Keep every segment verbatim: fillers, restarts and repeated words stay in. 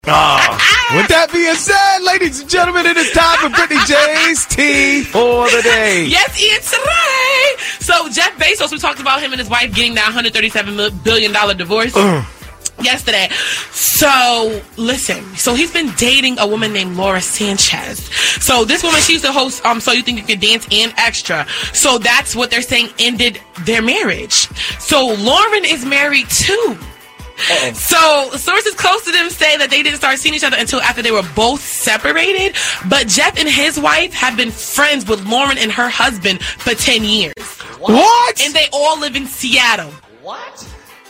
Oh. With that being said, ladies and gentlemen, it is time for Brittany J's Tea for the day. Yes, it's right. So Jeff Bezos, we talked about him and his wife getting that one hundred thirty-seven billion dollars divorce. Uh. Yesterday. So, listen. So, he's been dating a woman named Laura Sanchez. So, this woman, she used to host um, So You Think You Could Dance and Extra. So, that's what they're saying ended their marriage. So, Lauren is married too. Uh-oh. So, sources close to them say that they didn't start seeing each other until after they were both separated. But Jeff and his wife have been friends with Lauren and her husband for ten years. What? what? And they all live in Seattle. What?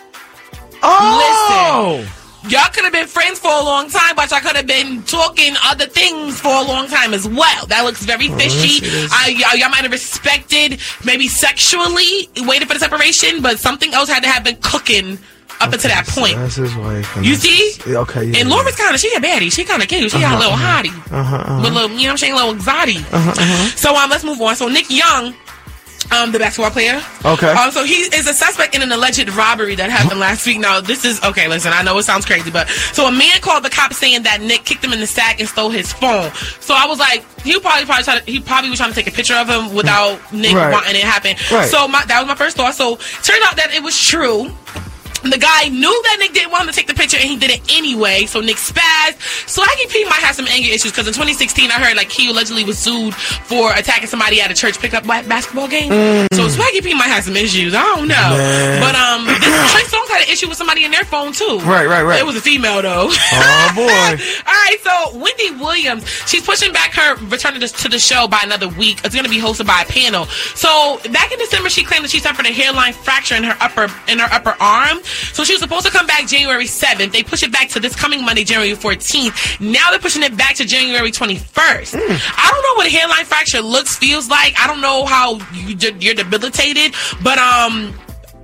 Oh! Listen, y'all could have been friends for a long time, but y'all could have been talking other things for a long time as well. That looks very fishy. Oh, uh, y'all, y'all might have respected, maybe sexually, waited for the separation, but something else had to have been cooking up okay, until that point. So that's his wife. You see? Okay. Yeah, and yeah. Laura's kind of, she a baddie. She kind of cute. She uh-huh, got a little uh-huh. hottie. Uh-huh, uh-huh. With a little, you know what I'm saying? A little exotic. Uh-huh, uh-huh. So um, let's move on. So Nick Young, Um, the basketball player. Okay. Um, so he is a suspect in an alleged robbery that happened last week. Now, this is, okay, listen, I know it sounds crazy, but, so a man called the cops saying that Nick kicked him in the sack and stole his phone. So I was like, he probably, probably tried to, he probably was trying to take a picture of him without Nick right. wanting it to happen. Right. So my, that was my first thought. So, turned out that it was true. The guy knew that Nick didn't want him to take the picture, and he did it anyway. So Nick spazzed. Swaggy P might have some anger issues because in twenty sixteen, I heard like he allegedly was sued for attacking somebody at a church pickup basketball game. Mm. So Swaggy P might have some issues. I don't know, Man. but um, this, Trey Songz had an issue with somebody in their phone too. Right, right, right. It was a female though. Oh boy! All right, so Wendy Williams, she's pushing back her return to the, to the show by another week. It's going to be hosted by a panel. So back in December, she claimed that she suffered a hairline fracture in her upper in her upper arm. So she was supposed to come back January seventh. They push it back to this coming Monday, January fourteenth. Now they're pushing it back to January twenty-first. Mm. I don't know what a hairline fracture looks, feels like. I don't know how you, you're debilitated, but um,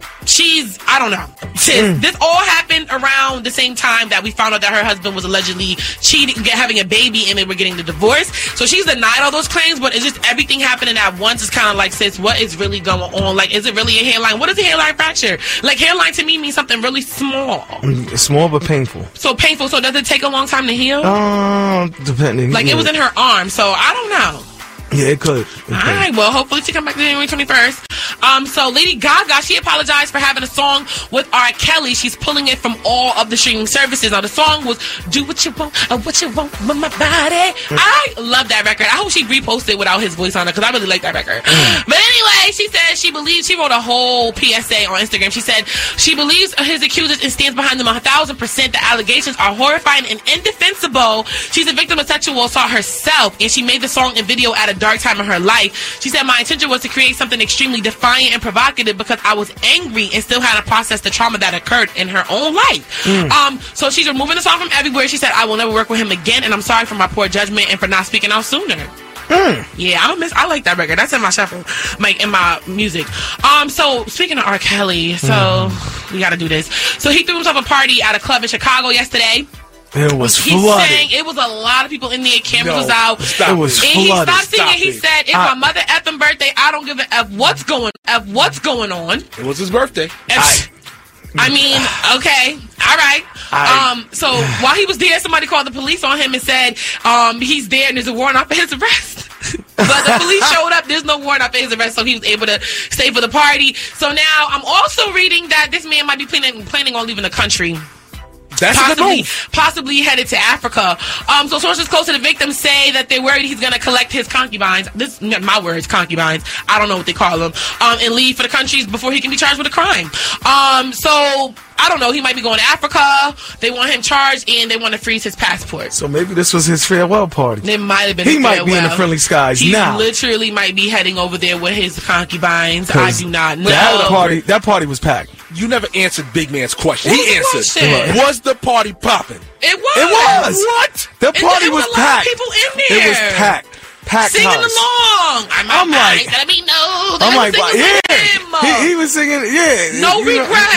she's, I don't know. Mm. This all happened around the same time that we found out that her husband was allegedly cheating, having a baby, and they were getting the divorce. So she's denied all those claims, but it's just everything happening at once. It's kind of like, sis, what is really going on? Like, is it really a hairline? What is a hairline fracture? Like, hairline to me means something really small. It's small but painful. So painful. So does it take a long time to heal? Um, uh, depending. Like, yeah. it was in her arm, so I don't know. Yeah, it could. It could. All right, well, hopefully she come back January twenty-first. Um, so Lady Gaga, she apologized for having a song with R. Kelly. She's pulling it from all of the streaming services. Now, the song was Do What You Want, or What You Want With My Body. Mm. I love that record. I hope she reposted without his voice on it, because I really like that record. Mm. But anyway, she said she believes, she wrote a whole P S A on Instagram. She said she believes his accusers and stands behind them a thousand percent. The allegations are horrifying and indefensible. She's a victim of sexual assault herself, and she made the song and video at a dark time in her life. She said, my intention was to create something extremely defiant and provocative because I was angry and still had to process the trauma that occurred in her own life. Mm. Um, so she's removing the song from everywhere. She said, I will never work with him again, and I'm sorry for my poor judgment and for not speaking out sooner. Mm. Yeah, I don't miss. I like that record. That's in my shuffle, like in my music. Um, so speaking of R. Kelly, so mm. we got to do this. So he threw himself a party at a club in Chicago yesterday. It was he flooded. Sang, it was a lot of people in there. Cameras no, was out. Stop it was and flooded. he stopped singing. Stop he it. said, "It's I, my mother effing birthday. I don't give a f what's going f what's going on." It was his birthday. I, I mean, okay, all right. I, um, so while he was there, somebody called the police on him and said, um, he's there and there's a warrant out for his arrest. But the police showed up. There's no warrant out for his arrest, so he was able to stay for the party. So now I'm also reading that this man might be planning planning on leaving the country. That's possibly, possibly headed to Africa. Um, so sources close to the victim say that they're worried he's going to collect his concubines. This, my words, concubines. I don't know what they call them. Um, and leave for the countries before he can be charged with a crime. Um, so I don't know. He might be going to Africa. They want him charged, and they want to freeze his passport. So maybe this was his farewell party. It might have been. He a might farewell. be in the friendly skies he now. He literally might be heading over there with his concubines. I do not know. That party, that party was packed. You never answered Big Man's question. What he was answered. Question? Was the party popping? It was. It was. What? The party and was, was packed. People in there. It was packed. Packed singing house. along. I'm, I'm like, let me know. I'm like, well, yeah. He, he was singing, yeah. No you regrets. Know.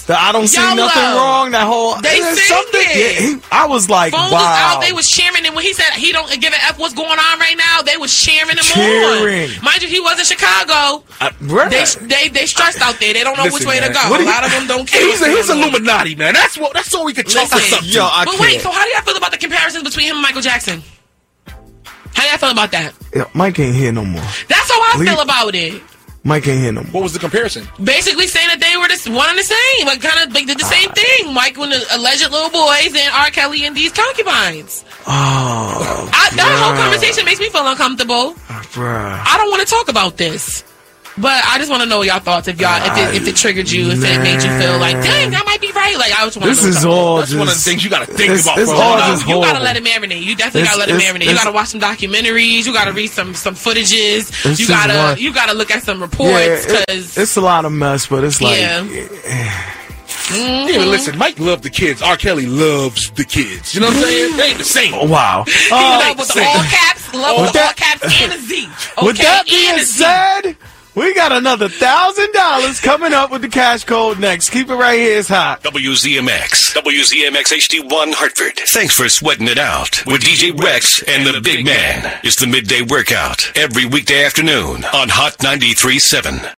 The I don't see Yolo. nothing wrong. That whole They there's sing something. it. Yeah, he, I was like, Phones wow. was out. They was cheering, and when he said he don't give a f what's going on right now, they was cheering him Cheering. on. Mind you, he was in Chicago. Uh, right. They they they stressed out there. They don't know Listen, which way man. to go. What A do you- lot of them don't care. He's, what's he's going on. Illuminati, man. That's what. That's all we could chalk this Listen, up to. Yo, I But can't. wait, so how do y'all feel about the comparisons between him and Michael Jackson? How do y'all feel about that? Yeah, Mike ain't here no more. That's how I Leave- feel about it. Mike ain't here no more. What was the comparison? Basically saying that they were the, one and the same. Like, kind of like, did the same thing. Mike and the alleged little boys and R. Kelly and these concubines. Oh, I, that whole bruh. conversation makes me feel uncomfortable. Bruh. I don't want to talk about this. But I just want to know y'all thoughts. If y'all, if it, if it triggered you, if it made you feel like, dang, that might be right. Like, I just want to This know. is something. all That's just. one of the things you got to think it's- about. it's for a all while. just You gotta horrible. let it marinate. You definitely It's- gotta let it it's- marinate. You it's- gotta watch some documentaries. You gotta read some some footages. It's You just gotta one- you gotta look at some Yeah, reports it- because it's a lot of mess, but it's like. Yeah. Yeah, but listen, Mike loved the kids. R. Kelly loves the kids. You know what I'm saying? They ain't the same. Oh, wow. he Uh, love with the same. all caps, love with With the all that- caps and a Z. Okay, With that and being a Z. said, we got another thousand dollars coming up with the cash code next. Keep it right here. It's hot. W Z M X. W Z M X H D one Hartford. Thanks for sweating it out with D J Rex and the Big Man. It's the midday workout every weekday afternoon on Hot ninety-three point seven.